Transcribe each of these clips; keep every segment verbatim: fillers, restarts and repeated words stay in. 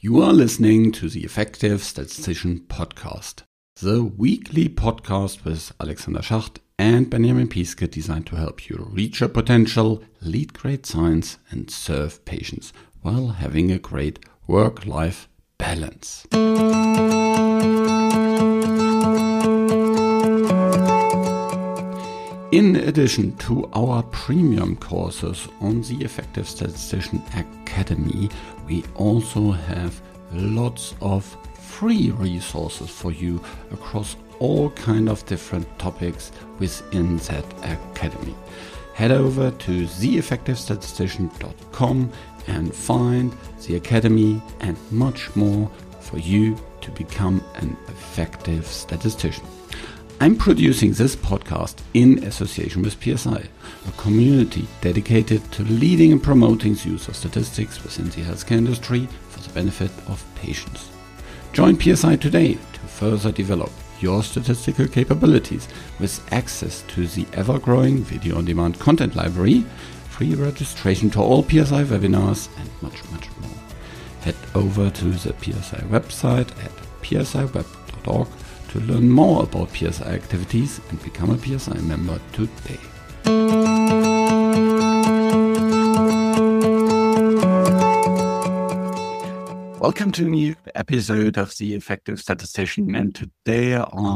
You are listening to the Effective Statistician Podcast, the weekly podcast with Alexander Schacht and Benjamin Piske designed to help you reach your potential, lead great science, and serve patients while having a great work-life balance. In addition to our premium courses on the Effective Statistician Academy, we also have lots of free resources for you across all kind of different topics within that academy. Head over to the effective statistician dot com and find the academy and much more for you to become an effective statistician. I'm producing this podcast in association with P S I, a community dedicated to leading and promoting the use of statistics within the healthcare industry for the benefit of patients. Join P S I today to further develop your statistical capabilities with access to the ever-growing video-on-demand content library, free registration to all P S I webinars, and much, much more. Head over to the P S I website at p s i web dot org to learn more about P S I activities and become a P S I member today. Welcome to a new episode of The Effective Statistician, and today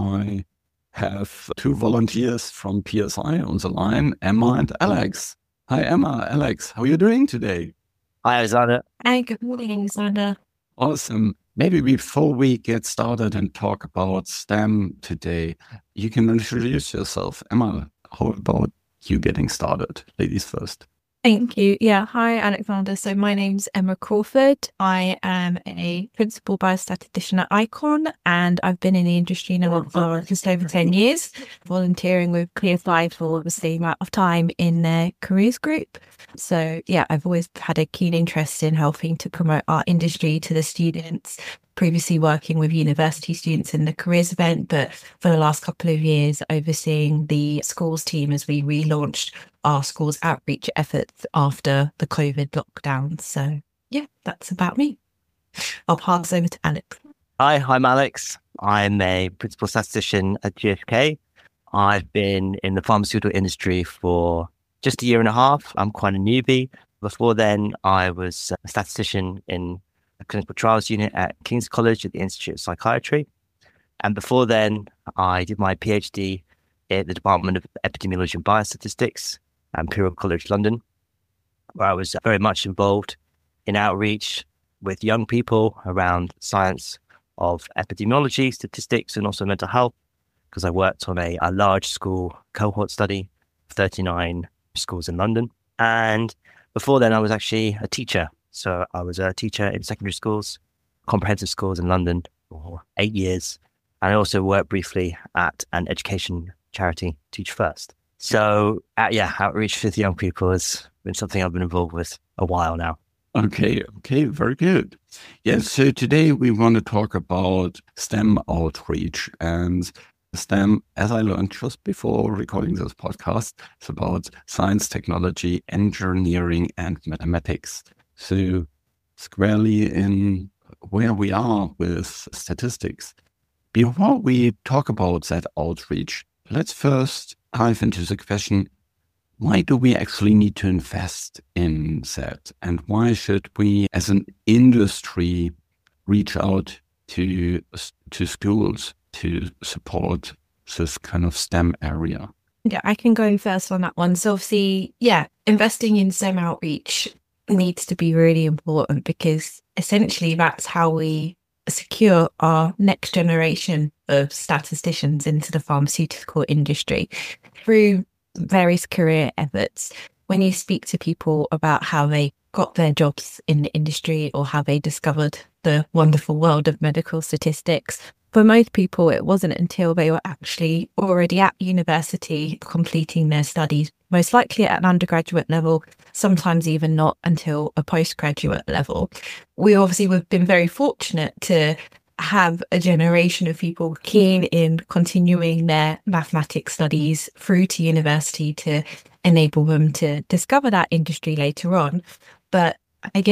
I have two volunteers from P S I on the line, Emma and Alex. Hi Emma, Alex, how are you doing today? Hi Alexander. Hi, good morning Alexander. Awesome. Maybe before we get started and talk about STEM today, you can introduce yourself. Emma, how about you getting started? Ladies first. Thank you. Yeah, hi Alexander. So my name's Emma Crawford. I am a principal biostatistician at ICON, and I've been in the industry now for just over ten years, volunteering with P S I for the same amount of time in their careers group. So yeah, I've always had a keen interest in helping to promote our industry to the students, previously working with university students in the careers event, but for the last couple of years overseeing the schools team as we relaunched our schools outreach efforts after the COVID lockdown. So yeah, that's about me. I'll pass over to Alex. Hi, I'm Alex. I'm a principal statistician at G S K. I've been in the pharmaceutical industry for just a year and a half. I'm quite a newbie. Before then, I was a statistician in a clinical trials unit at King's College at the Institute of Psychiatry. And before then, I did my PhD at the Department of Epidemiology and Biostatistics at Imperial College London, where I was very much involved in outreach with young people around science of epidemiology, statistics, and also mental health, because I worked on a, a large school cohort study, thirty-nine schools in London. And before then, I was actually a teacher. So I was a teacher in secondary schools, comprehensive schools in London for eight years. And I also worked briefly at an education charity, Teach First. So uh, yeah, outreach with young people has been something I've been involved with a while now. Okay, okay, very good. Yes, so today we want to talk about STEM outreach. And STEM, as I learned just before recording this podcast, is about science, technology, engineering, and mathematics. So squarely in where we are with statistics. Before we talk about that outreach, let's first dive into the question, why do we actually need to invest in that? And why should we, as an industry, reach out to, to schools to support this kind of STEM area? Yeah, I can go first on that one. So obviously, yeah, investing in STEM outreach needs to be really important because essentially that's how we secure our next generation of statisticians into the pharmaceutical industry through various career efforts. When you speak to people about how they got their jobs in the industry or how they discovered the wonderful world of medical statistics, for most people, it wasn't until they were actually already at university completing their studies, most likely at an undergraduate level, sometimes even not until a postgraduate level. We obviously have been very fortunate to have a generation of people keen in continuing their mathematics studies through to university to enable them to discover that industry later on. But I guess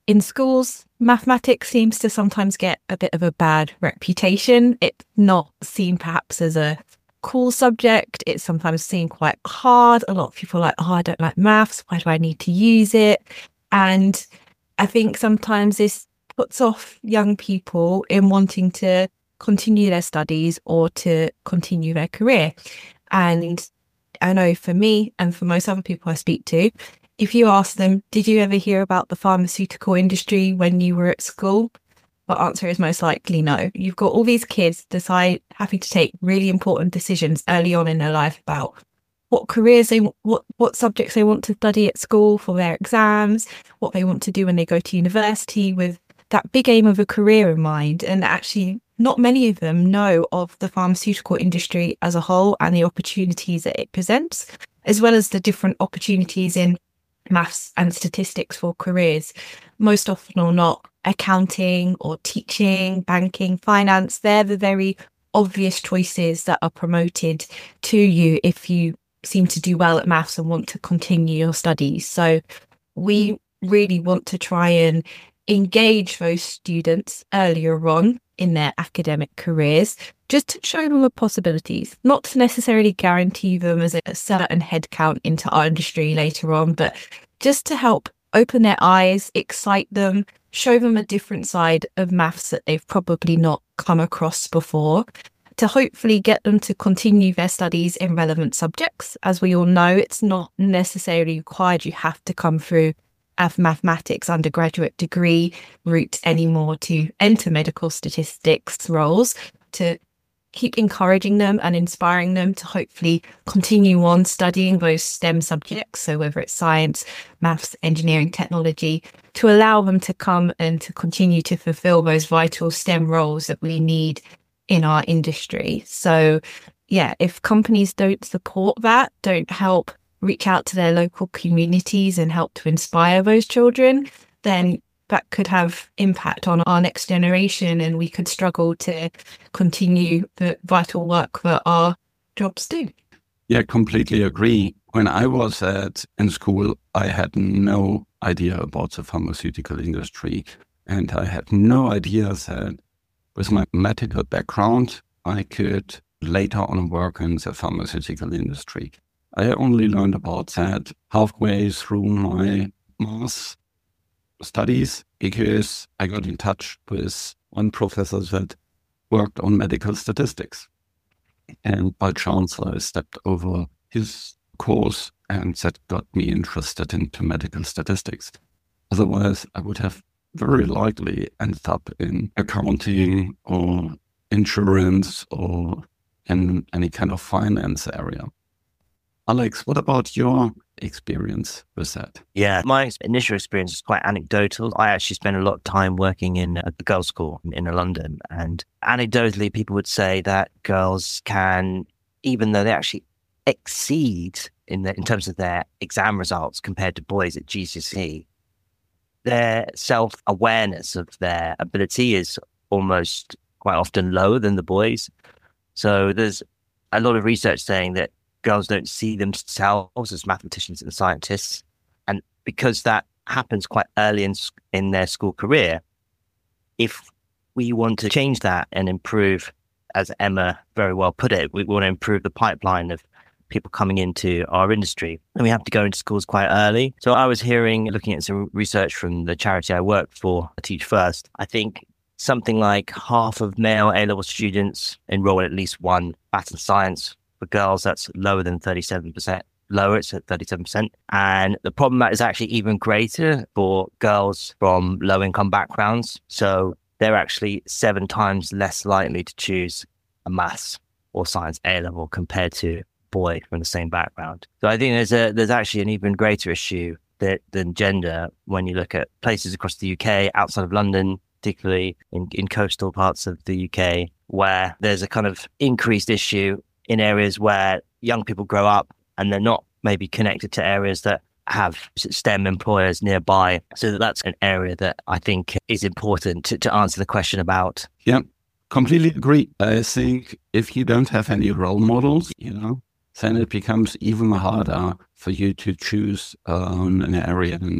in schools, mathematics seems to sometimes get a bit of a bad reputation. It's not seen perhaps as a cool subject. It's sometimes seen quite hard. A lot of people are like, oh, I don't like maths. Why do I need to use it? And I think sometimes this puts off young people in wanting to continue their studies or to continue their career. And I know for me and for most other people I speak to, if you ask them, did you ever hear about the pharmaceutical industry when you were at school? The answer is most likely no. You've got all these kids decide having to take really important decisions early on in their life about what careers they what what subjects they want to study at school for their exams, what they want to do when they go to university with that big aim of a career in mind. And actually, not many of them know of the pharmaceutical industry as a whole and the opportunities that it presents, as well as the different opportunities in maths and statistics for careers. Most often or not, accounting or teaching, banking, finance, they're the very obvious choices that are promoted to you if you seem to do well at maths and want to continue your studies. So we really want to try and engage those students earlier on in their academic careers, just to show them the possibilities, not to necessarily guarantee them as a certain headcount into our industry later on, but just to help open their eyes, excite them, show them a different side of maths that they've probably not come across before, to hopefully get them to continue their studies in relevant subjects. As we all know, it's not necessarily required you have to come through a mathematics undergraduate degree route anymore to enter medical statistics roles, to keep encouraging them and inspiring them to hopefully continue on studying those STEM subjects. So whether it's science, maths, engineering, technology, to allow them to come and to continue to fulfill those vital STEM roles that we need in our industry. So yeah, if companies don't support that, don't help reach out to their local communities and help to inspire those children, then that could have impact on our next generation, and we could struggle to continue the vital work that our jobs do. Yeah, completely agree. When I was at in school, I had no idea about the pharmaceutical industry, and I had no idea that with my medical background, I could later on work in the pharmaceutical industry. I only learned about that halfway through my master's studies because I got in touch with one professor that worked on medical statistics. And by chance, I stepped over his course, and that got me interested into medical statistics. Otherwise, I would have very likely ended up in accounting or insurance or in any kind of finance area. Alex, what about your experience with that? Yeah, my initial experience is quite anecdotal. I actually spent a lot of time working in a girls' school in London. And anecdotally, people would say that girls can, even though they actually exceed in, the, in terms of their exam results compared to boys at G C S E, their self-awareness of their ability is almost quite often lower than the boys. So there's a lot of research saying that girls don't see themselves as mathematicians and scientists. And because that happens quite early in, in their school career, if we want to change that and improve, as Emma very well put it, we want to improve the pipeline of people coming into our industry, and we have to go into schools quite early. So I was hearing, looking at some research from the charity I work for, Teach First, I think something like half of male A-level students enroll in at least one maths and science. For girls, that's lower than thirty-seven percent. Lower, it's at thirty-seven percent. And the problem that is actually even greater for girls from low-income backgrounds. So they're actually seven times less likely to choose a maths or science A-level compared to a boy from the same background. So I think there's a there's actually an even greater issue that, than gender when you look at places across the U K, outside of London, particularly in, in coastal parts of the U K, where there's a kind of increased issue in areas where young people grow up and they're not maybe connected to areas that have STEM employers nearby. So that's an area that I think is important to, to answer the question about. Yeah, completely agree. I think if you don't have any role models, you know, then it becomes even harder for you to choose um, an area in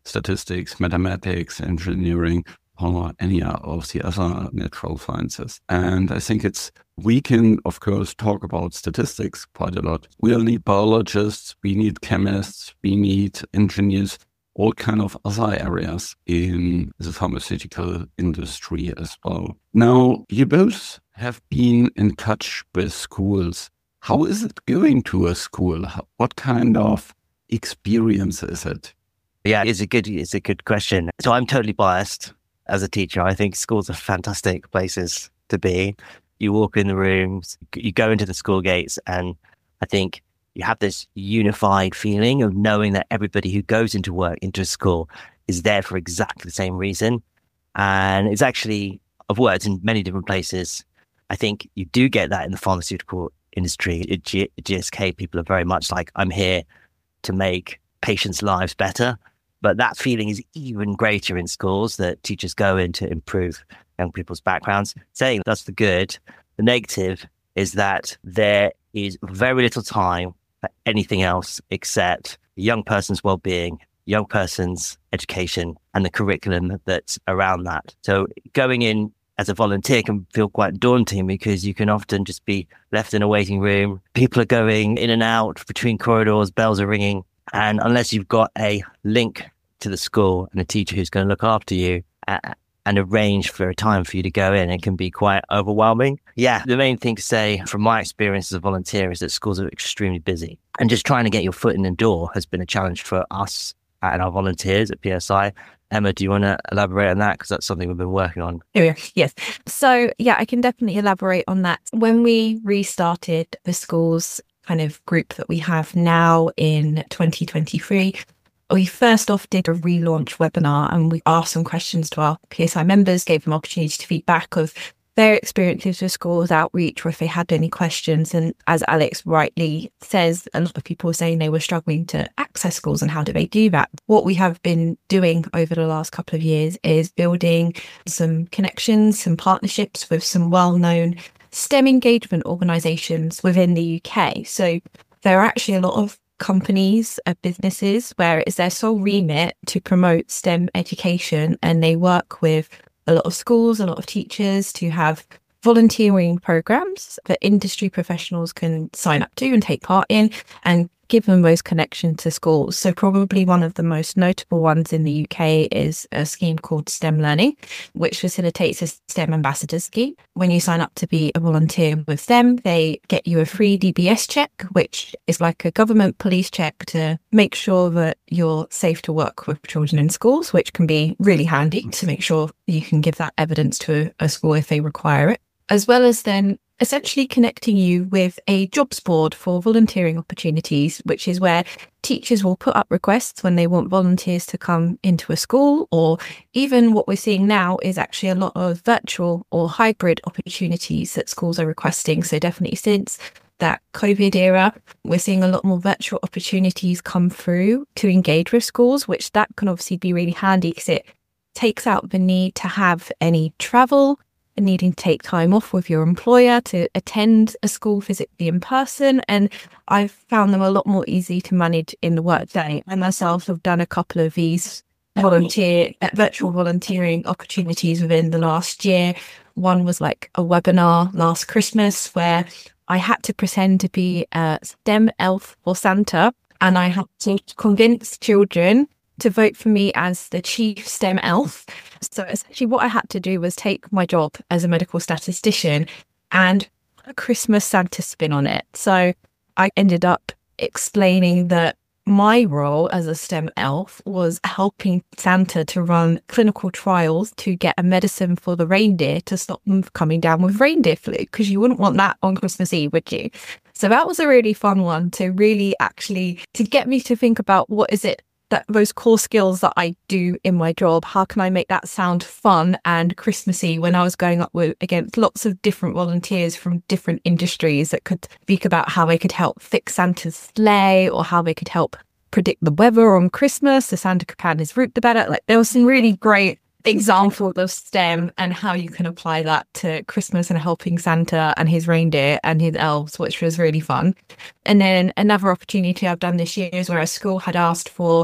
statistics, mathematics, engineering, or any of the other natural sciences. And I think it's, we can, of course, talk about statistics quite a lot. We'll need biologists, we need chemists, we need engineers, all kind of other areas in the pharmaceutical industry as well. Now, you both have been in touch with schools. How is it going to a school? What kind of experience is it? Yeah, it's a good, it's a good question. So I'm totally biased as a teacher. I think schools are fantastic places to be. You walk in the rooms, you go into the school gates, and I think you have this unified feeling of knowing that everybody who goes into work, into school, is there for exactly the same reason. And it's actually, I've worked in many different places. I think you do get that in the pharmaceutical industry. At G- GSK, people are very much like, I'm here to make patients' lives better. But that feeling is even greater in schools, that teachers go in to improve young people's backgrounds. Saying that's the good. The negative is that there is very little time for anything else except the young person's well-being, young person's education, and the curriculum that's around that. So going in as a volunteer can feel quite daunting, because you can often just be left in a waiting room. People are going in and out between corridors, bells are ringing. And unless you've got a link to the school and a teacher who's going to look after you uh, and arrange for a time for you to go in, it can be quite overwhelming. Yeah, the main thing to say from my experience as a volunteer is that schools are extremely busy. And just trying to get your foot in the door has been a challenge for us and our volunteers at P S I. Emma, do you want to elaborate on that? Because that's something we've been working on. Here we are. Yes. So, yeah, I can definitely elaborate on that. When we restarted the schools kind of group that we have now in twenty twenty-three, we first off did a relaunch webinar, and we asked some questions to our P S I members, gave them opportunity to feedback of their experiences with schools outreach, or if they had any questions. And as Alex rightly says, a lot of people were saying they were struggling to access schools, and how do they do that? What we have been doing over the last couple of years is building some connections, some partnerships with some well-known STEM engagement organisations within the U K. So there are actually a lot of companies, uh, businesses, where it is their sole remit to promote STEM education, and they work with a lot of schools, a lot of teachers to have volunteering programs that industry professionals can sign up to and take part in, and give them those connections to schools. So probably one of the most notable ones in the U K is a scheme called STEM Learning, which facilitates a STEM ambassador scheme. When you sign up to be a volunteer with them, they get you a free D B S check, which is like a government police check to make sure that you're safe to work with children in schools, which can be really handy to make sure you can give that evidence to a school if they require it, as well as then essentially connecting you with a jobs board for volunteering opportunities, which is where teachers will put up requests when they want volunteers to come into a school, or even what we're seeing now is actually a lot of virtual or hybrid opportunities that schools are requesting. So definitely since that COVID era, we're seeing a lot more virtual opportunities come through to engage with schools, which that can obviously be really handy because it takes out the need to have any travel and needing to take time off with your employer to attend a school physically in person. And I've found them a lot more easy to manage in the workday. I myself have done a couple of these volunteer, uh, virtual volunteering opportunities within the last year. One was like a webinar last Christmas where I had to pretend to be a STEM elf for Santa, and I had to convince children to vote for me as the chief STEM elf. So essentially what I had to do was take my job as a medical statistician and put a Christmas Santa spin on it. So I ended up explaining that my role as a STEM elf was helping Santa to run clinical trials to get a medicine for the reindeer to stop them coming down with reindeer flu, because you wouldn't want that on Christmas Eve, would you? So that was a really fun one to really actually to get me to think about what is it that those core skills that I do in my job, how can I make that sound fun and Christmassy when I was going up with against lots of different volunteers from different industries that could speak about how they could help fix Santa's sleigh, or how they could help predict the weather on Christmas so Santa could plan his route better. Like there was some really great examples of STEM and how you can apply that to Christmas and helping Santa and his reindeer and his elves, which was really fun. And then another opportunity I've done this year is where a school had asked for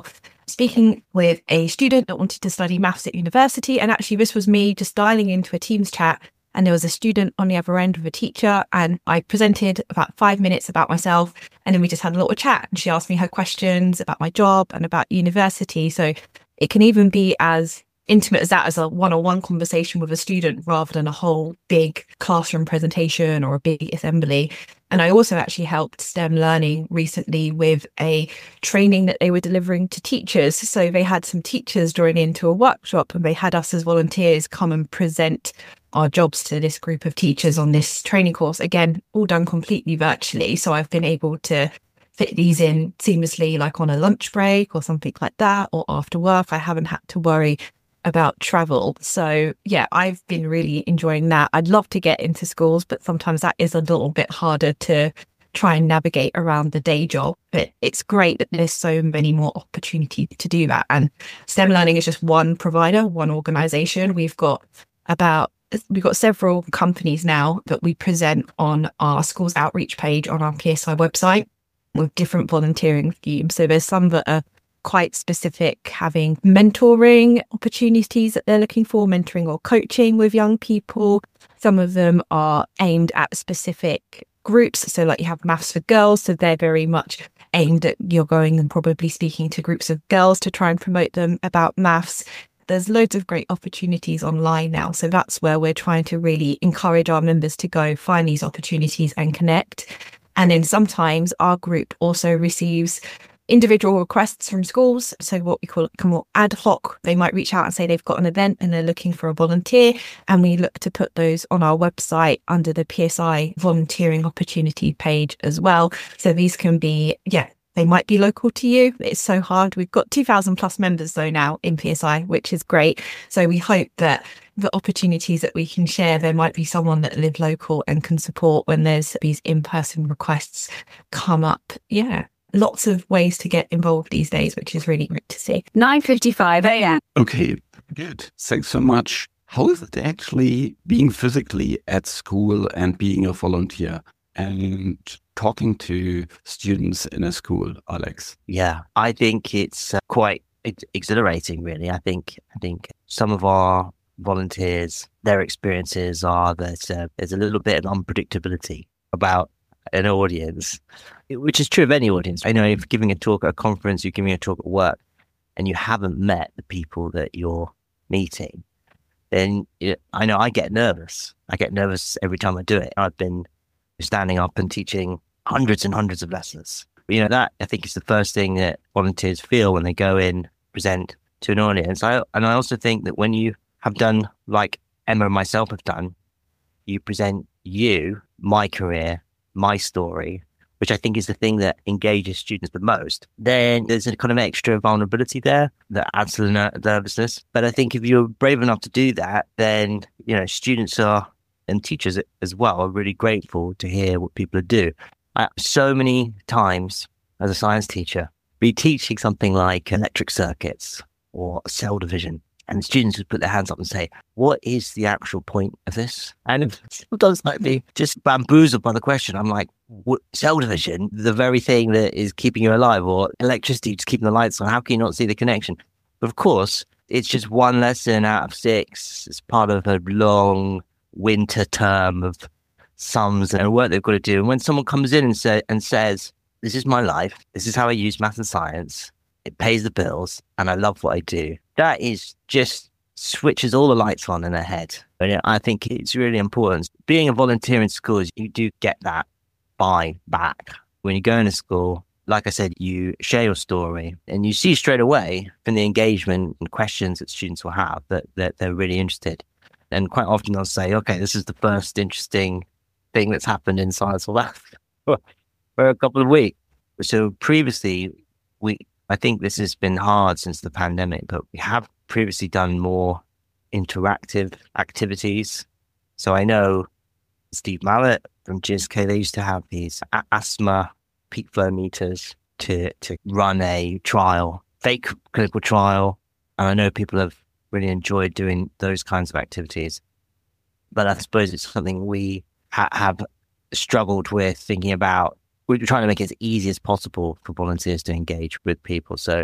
speaking with a student that wanted to study maths at university. And actually, this was me just dialing into a Teams chat. And there was a student on the other end with a teacher. And I presented about five minutes about myself. And then we just had a little chat. And she asked me her questions about my job and about university. So it can even be as intimate as that, as a one-on-one conversation with a student rather than a whole big classroom presentation or a big assembly. And I also actually helped STEM Learning recently with a training that they were delivering to teachers. So they had some teachers join into a workshop and they had us as volunteers come and present our jobs to this group of teachers on this training course. Again, all done completely virtually. So I've been able to fit these in seamlessly, like on a lunch break or something like that, or after work. I haven't had to worry about travel. So yeah, I've been really enjoying that. I'd love to get into schools, but sometimes that is a little bit harder to try and navigate around the day job. But it's great that there's so many more opportunities to do that. And STEM Learning is just one provider, one organization. We've got about We've got several companies now that we present on our schools outreach page on our P S I website with different volunteering schemes. So there's some that are quite specific, having mentoring opportunities that they're looking for, mentoring or coaching with young people. Some of them are aimed at specific groups. So like you have Maths for Girls. So they're very much aimed at, you're going and probably speaking to groups of girls to try and promote them about maths. There's loads of great opportunities online now. So that's where we're trying to really encourage our members to go find these opportunities and connect. And then sometimes our group also receives individual requests from schools. So what we call more ad hoc. They might reach out and say they've got an event and they're looking for a volunteer. And we look to put those on our website under the P S I volunteering opportunity page as well. So these can be, yeah, they might be local to you. It's so hard. We've got two thousand plus members though now in P S I, which is great. So we hope that the opportunities that we can share, there might be someone that live local and can support when there's these in-person requests come up. Yeah, lots of ways to get involved these days, which is really great to see. nine fifty-five a.m. Okay, good. Thanks so much. How is it actually being physically at school and being a volunteer and talking to students in a school, Alex? Yeah, I think it's uh, quite ex- exhilarating, really. I think I think some of our volunteers, their experiences are that uh, there's a little bit of unpredictability about an audience, which is true of any audience. I know if you're giving a talk at a conference, you're giving a talk at work, and you haven't met the people that you're meeting, then you know, I know I get nervous. I get nervous every time I do it. I've been standing up and teaching hundreds and hundreds of lessons. But, you know, that I think is the first thing that volunteers feel when they go in, present to an audience. I, and I also think that when you have done, like Emma and myself have done, you present you, my career, my story, which I think is the thing that engages students the most, then there's a kind of extra vulnerability there that adds to the ner- nervousness. But I think if you're brave enough to do that, then, you know, students are, and teachers as well, are really grateful to hear what people do. I, so many times as a science teacher, be teaching something like electric circuits or cell division, and students would put their hands up and say, what is the actual point of this? And sometimes I'd be just bamboozled by the question. I'm like, what, cell division, the very thing that is keeping you alive, or electricity, just keeping the lights on. How can you not see the connection? But of course, it's just one lesson out of six. It's part of a long winter term of sums and work they've got to do. And when someone comes in and, say, and says, this is my life, this is how I use math and science, it pays the bills, and I love what I do, that is just switches all the lights on in their head. And I think it's really important. Being a volunteer in schools, you do get that buy back. When you go into school, like I said, you share your story and you see straight away from the engagement and questions that students will have that, that they're really interested. And quite often they'll say, okay, this is the first interesting thing that's happened in science or math for a couple of weeks. So previously, we I think this has been hard since the pandemic, but we have previously done more interactive activities. So I know Steve Mallett from G S K, they used to have these a- asthma peak flow meters to, to run a trial, fake clinical trial. And I know people have really enjoyed doing those kinds of activities. But I suppose it's something we ha- have struggled with thinking about. We're trying to make it as easy as possible for volunteers to engage with people. So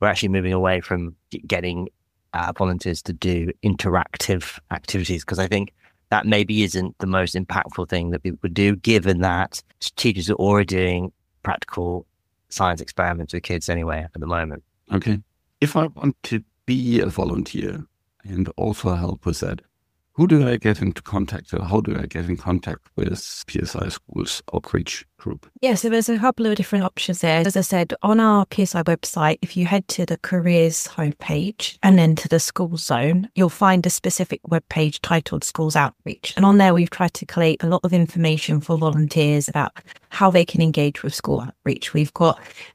we're actually moving away from getting uh, volunteers to do interactive activities, because I think that maybe isn't the most impactful thing that people would do, given that teachers are already doing practical science experiments with kids anyway at the moment. Okay. If I want to be a volunteer and also help with that, who do I get into contact with? How do I get in contact with P S I Schools Outreach Group? Yeah, so there's a couple of different options there. As I said, on our P S I website, if you head to the careers homepage and then to the schools zone, you'll find a specific webpage titled Schools Outreach. And on there, we've tried to collate a lot of information for volunteers about how they can engage with school outreach. We've got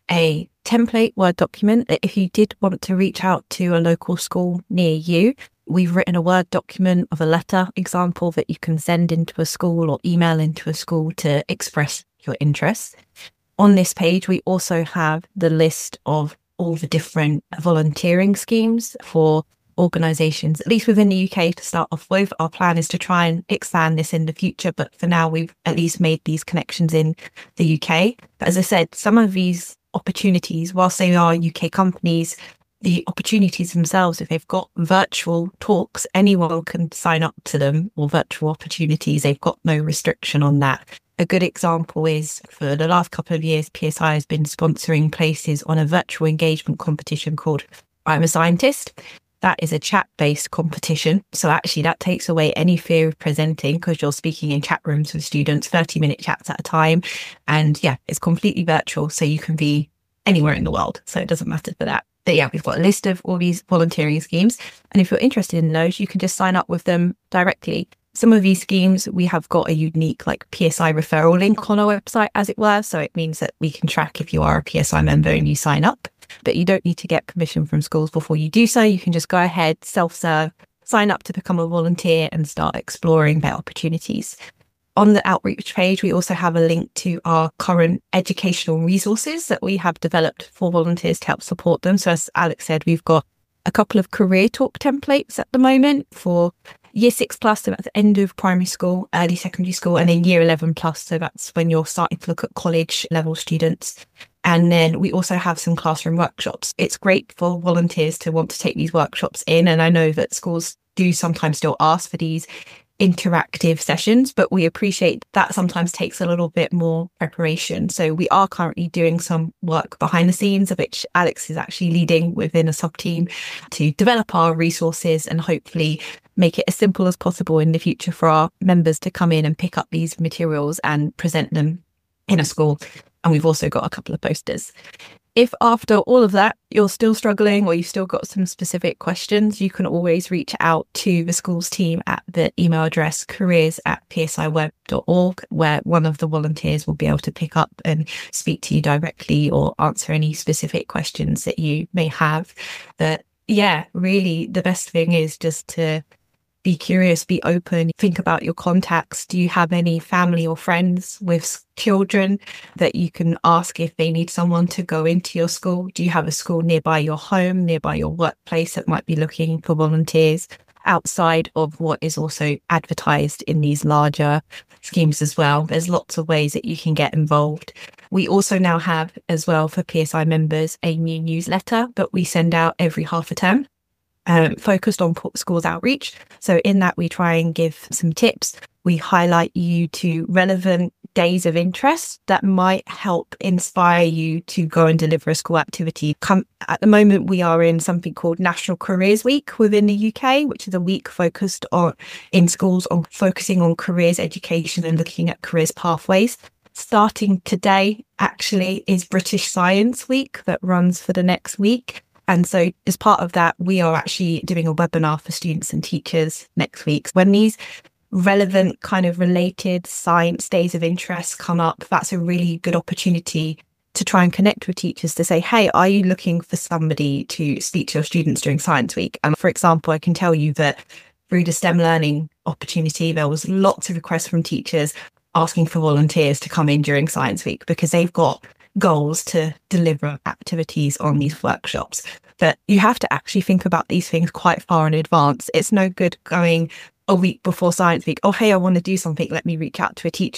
a template Word document that if you did want to reach out to a local school near you, we've written a Word document of a letter example that you can send into a school or email into a school to express your interests. On this page, we also have the list of all the different volunteering schemes for organisations, at least within the U K to start off with. Our plan is to try and expand this in the future, but for now, we've at least made these connections in the U K. But as I said, some of these opportunities, whilst they are U K companies, the opportunities themselves, if they've got virtual talks, anyone can sign up to them, or virtual opportunities. They've got no restriction on that. A good example is, for the last couple of years, P S I has been sponsoring places on a virtual engagement competition called I'm a Scientist. That is a chat-based competition. So actually that takes away any fear of presenting, because you're speaking in chat rooms with students, thirty minute chats at a time. And yeah, it's completely virtual. So you can be anywhere in the world. So it doesn't matter for that. But yeah, we've got a list of all these volunteering schemes. And if you're interested in those, you can just sign up with them directly. Some of these schemes, we have got a unique like P S I referral link on our website, as it were. So it means that we can track if you are a P S I member and you sign up. But you don't need to get permission from schools before you do so. You can just go ahead, self-serve, sign up to become a volunteer and start exploring their opportunities. On the outreach page, we also have a link to our current educational resources that we have developed for volunteers to help support them. So as Alex said, we've got a couple of career talk templates at the moment for year six plus, so that's the end of primary school, early secondary school, and then year eleven plus, so that's when you're starting to look at college level students. And then we also have some classroom workshops. It's great for volunteers to want to take these workshops in. And I know that schools do sometimes still ask for these interactive sessions, but we appreciate that sometimes takes a little bit more preparation. So we are currently doing some work behind the scenes, of which Alex is actually leading within a sub team, to develop our resources and hopefully make it as simple as possible in the future for our members to come in and pick up these materials and present them in a school. And we've also got a couple of posters. If after all of that, you're still struggling or you've still got some specific questions, you can always reach out to the schools team at the email address careers at p s i web dot org, where one of the volunteers will be able to pick up and speak to you directly or answer any specific questions that you may have. But yeah, really the best thing is just to be curious, be open, think about your contacts. Do you have any family or friends with children that you can ask if they need someone to go into your school? Do you have a school nearby your home, nearby your workplace that might be looking for volunteers outside of what is also advertised in these larger schemes as well? There's lots of ways that you can get involved. We also now have, as well for P S I members, a new newsletter that we send out every half a term. Um, focused on schools outreach. So in that, we try and give some tips. We highlight you to relevant days of interest that might help inspire you to go and deliver a school activity. Come, at the moment, we are in something called National Careers Week within the U K, which is a week focused on in schools on focusing on careers education and looking at careers pathways. Starting today, actually, is British Science Week that runs for the next week. And so as part of that, we are actually doing a webinar for students and teachers next week. When these relevant kind of related science days of interest come up, that's a really good opportunity to try and connect with teachers to say, hey, are you looking for somebody to speak to your students during Science Week? And for example, I can tell you that through the STEM learning opportunity, there was lots of requests from teachers asking for volunteers to come in during Science Week because they've got goals to deliver activities on these workshops. But you have to actually think about these things quite far in advance. It's no good going a week before Science Week, oh, hey, I want to do something, let me reach out to a teacher.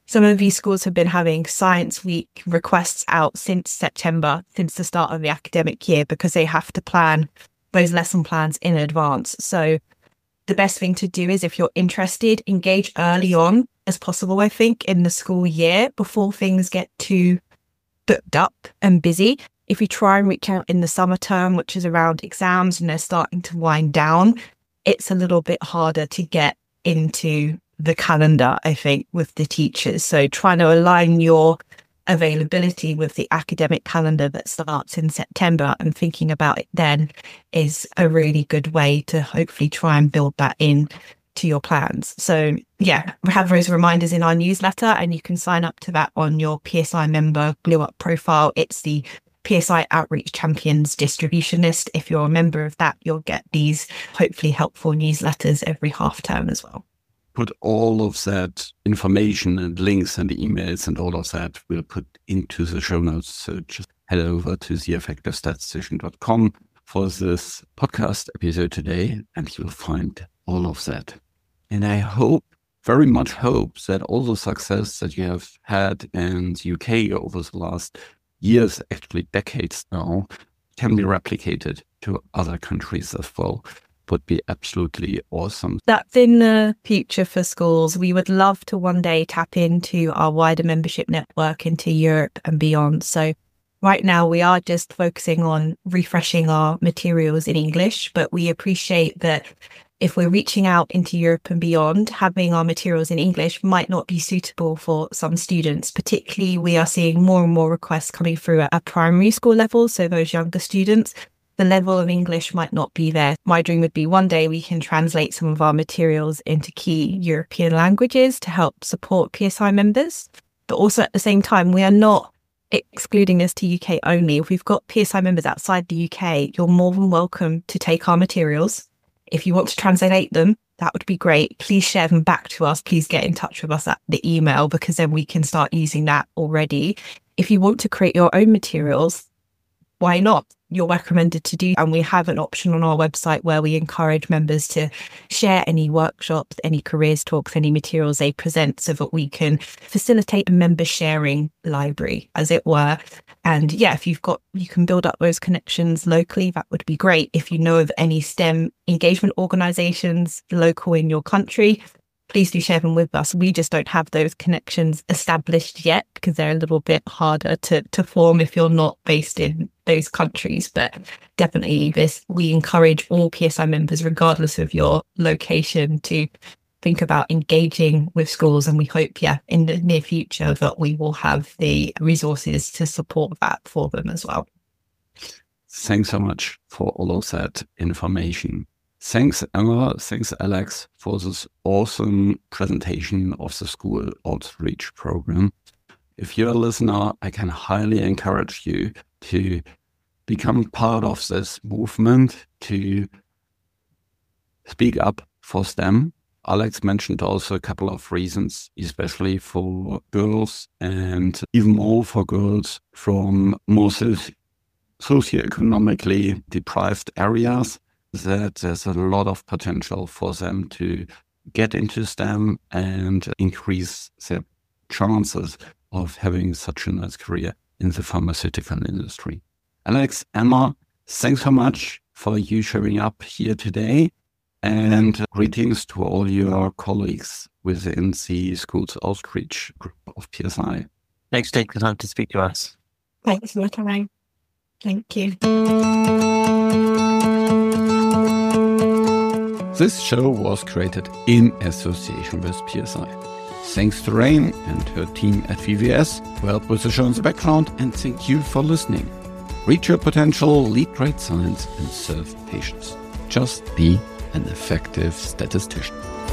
some of these schools have been having Science Week requests out since September, since the start of the academic year, because they have to plan those lesson plans in advance. So the best thing to do is, if you're interested, engage early on as possible, I think, in the school year before things get too booked up and busy. If you try and reach out in the summer term, which is around exams and they're starting to wind down, it's a little bit harder to get into the calendar, I think, with the teachers. So trying to align your availability with the academic calendar that starts in September and thinking about it then is a really good way to hopefully try and build that in to your plans. So yeah, we have those reminders in our newsletter, and you can sign up to that on your P S I member Glue Up profile. It's the P S I Outreach Champions distribution list. If you're a member of that, you'll get these hopefully helpful newsletters every half term as well. Put all of that information and links and emails and all of that we'll put into the show notes. So just head over to the effective statistician dot com for this podcast episode today, and you'll find all of that. And I hope, very much hope, that all the success that you have had in the U K over the last years, actually decades now, can be replicated to other countries as well. Would be absolutely awesome. That's in the future for schools. We would love to one day tap into our wider membership network into Europe and beyond. So right now we are just focusing on refreshing our materials in English, but we appreciate that if we're reaching out into Europe and beyond, having our materials in English might not be suitable for some students. Particularly, we are seeing more and more requests coming through at a primary school level, so those younger students. The level of English might not be there. My dream would be one day we can translate some of our materials into key European languages to help support P S I members. But also at the same time, we are not excluding this to U K only. If we've got P S I members outside the U K, you're more than welcome to take our materials. If you want to translate them, that would be great. Please share them back to us. Please get in touch with us at the email, because then we can start using that already. If you want to create your own materials, why not? You're recommended to do. And we have an option on our website where we encourage members to share any workshops, any careers talks, any materials they present, so that we can facilitate a member sharing library, as it were. And yeah, if you've got, you can build up those connections locally, that would be great. If you know of any STEM engagement organizations local in your country, please do share them with us. We just don't have those connections established yet, because they're a little bit harder to, to form if you're not based in those countries. But definitely this, we encourage all P S I members, regardless of your location, to think about engaging with schools. And we hope, yeah, in the near future that we will have the resources to support that for them as well. Thanks so much for all of that information. Thanks, Emma. Thanks, Alex, for this awesome presentation of the school outreach program. If you're a listener, I can highly encourage you to become part of this movement, to speak up for STEM. Alex mentioned also a couple of reasons, especially for girls and even more for girls from more socioeconomically deprived areas, that there's a lot of potential for them to get into STEM and increase their chances of having such a nice career in the pharmaceutical industry. Alex, Emma, thanks so much for you showing up here today, and greetings to all your colleagues within the Schools Outreach group of P S I. Thanks for taking the time to speak to us. Thanks for your time. Thank you. This show was created in association with P S I. Thanks to Rain and her team at V V S who helped with the show in the background, and thank you for listening. Reach your potential, lead great science, and serve patients. Just be an effective statistician.